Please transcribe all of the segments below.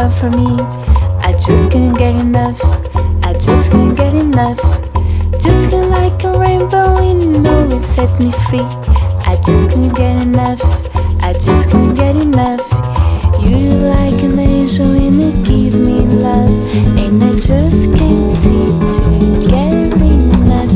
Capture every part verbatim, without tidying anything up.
love for me. I just can't get enough. I just can't get enough. Just can't like a rainbow, and you know it set me free. I just can't get enough. I just can't get enough. You like an angel and you give me love, and I just can't seem to get enough.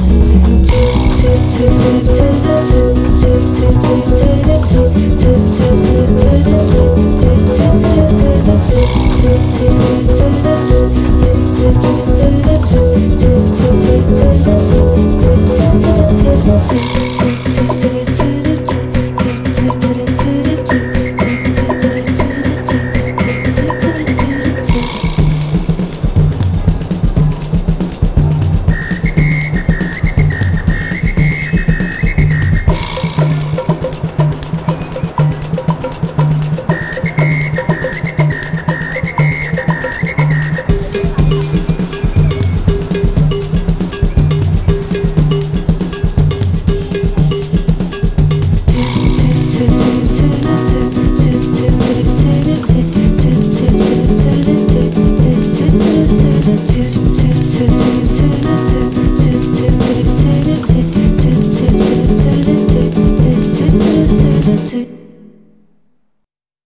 To